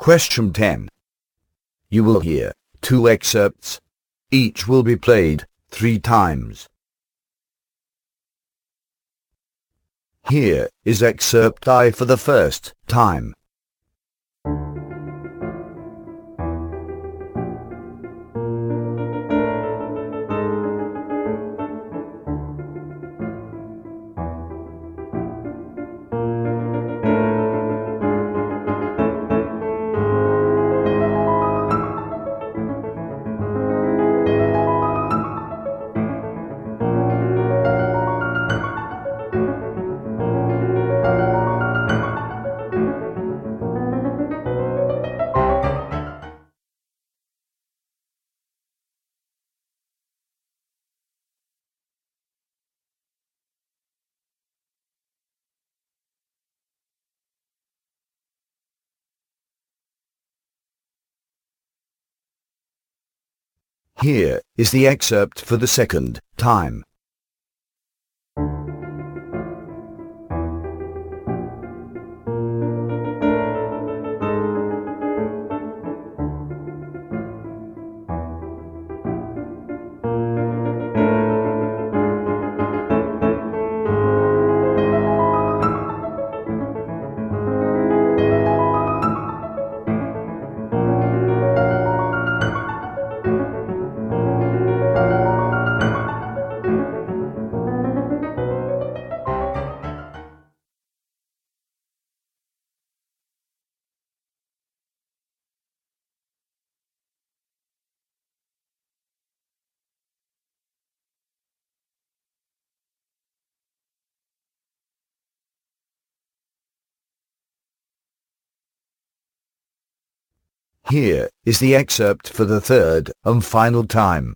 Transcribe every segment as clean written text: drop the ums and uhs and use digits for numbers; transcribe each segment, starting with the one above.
Question 10. You will hear 2 excerpts. Each will be played 3 times. Here is excerpt I for the first time. Here is the excerpt for the second time. Here is the excerpt for the third and final time.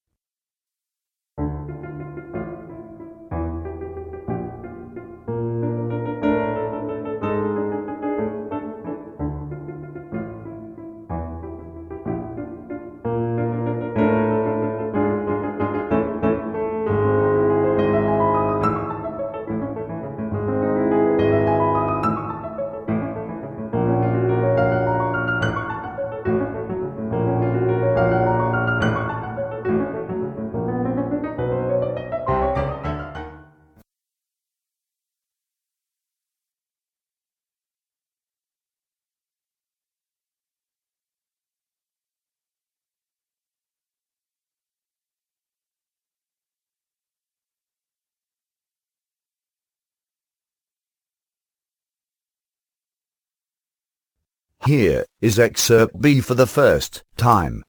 Here is excerpt B for the first time.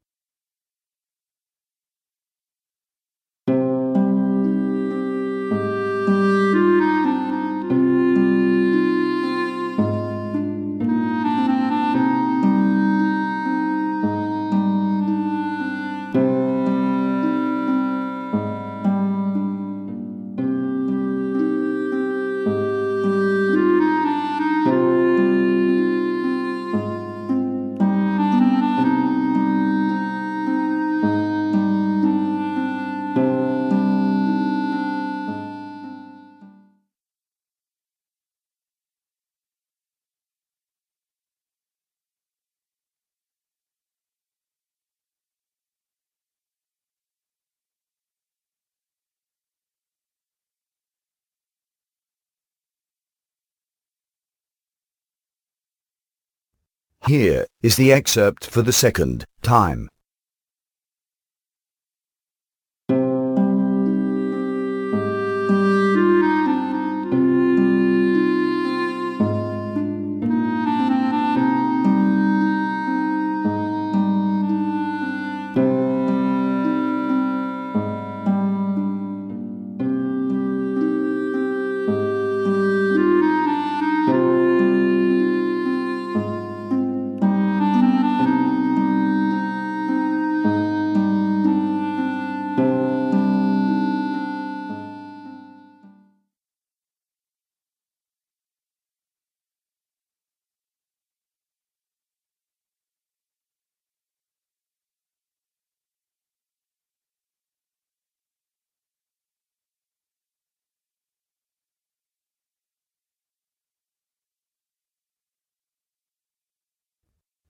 Here is the excerpt for the second time.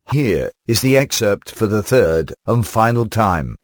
Here is the excerpt for the third and final time.